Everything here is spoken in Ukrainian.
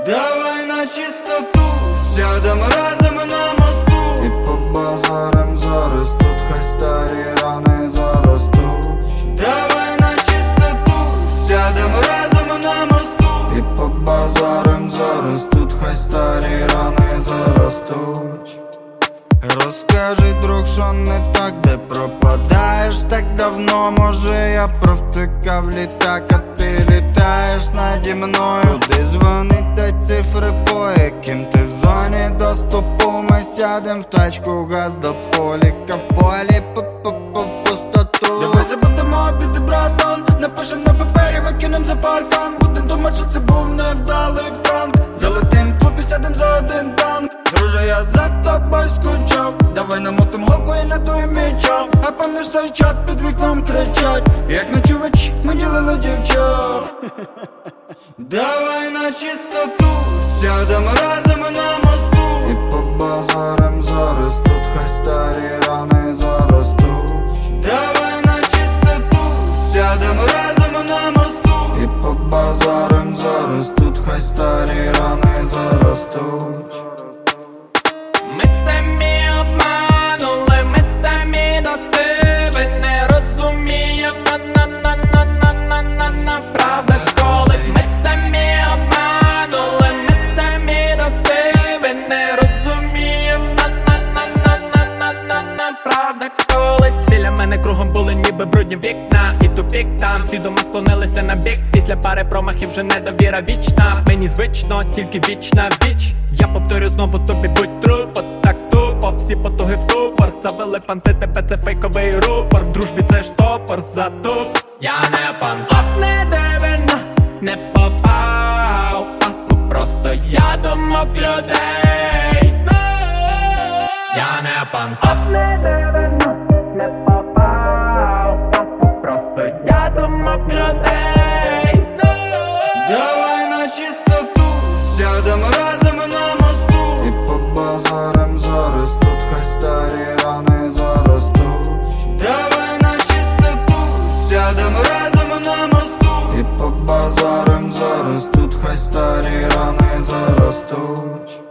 Давай на чистоту, сядем разом на мосту І побазарим зараз тут, хай старі рани заростуть. Давай на чистоту, сядем разом на мосту І побазарим зараз тут, хай старі рани заростуть. Розкажи, друг, що не так, де пропадаєш так давно. Може я провтикав літак, а ти літаєш наді мною. Куди дзвонить та цифри, по яким ти в зоні доступу? Ми сядем в тачку, газ до поліка, в полі пустоту. Давай забудемо обіди, братан, напишем на папері, викинем за паркан. Будем думать, що це був невдалий пранк. Залетим в клуб і сядем за один танк. Друже, я за тобою скучав. Давай намотим голку і надуєм мічом. А пам'ятаєш той чат, під вікном кричать, як ночувачі ми ділили дівчат. Давай на чистоту, сядем разом на мосту. І побазарим зараз тут, хай старі рани заростуть. Давай на чистоту, сядем разом на мосту. І побазарим зараз тут, хай старі рани заростуть. Ми самі обманули, ми самі до себе не розуміємо, на правда коли. Ми самі обманули, ми самі до себе не розуміємо, на правда коли. Біля мене кругом були ніби брудні вікна і тупік там, всі дома склонилися на бік. Після пари промахів вже недовіра вічна. Мені звично, тільки вічна віч. Я повторю знову тобі, будь трупо, так тупо, всі потуги в ступор. Завели панти, тебе це фейковий рупор. В дружбі це штопор, затуп. Я не пант, не дивина, не попав в пастку, просто я думок людей. Я не пант, не дивина, не попав в пастку, просто я думок людей. Давай на чистоту, сядем разом на мосту. І побазарим зараз тут, хай старі рани заростуть. Давай на чистоту, сядем разом на мосту. І побазарим зараз тут, хай старі рани заростуть.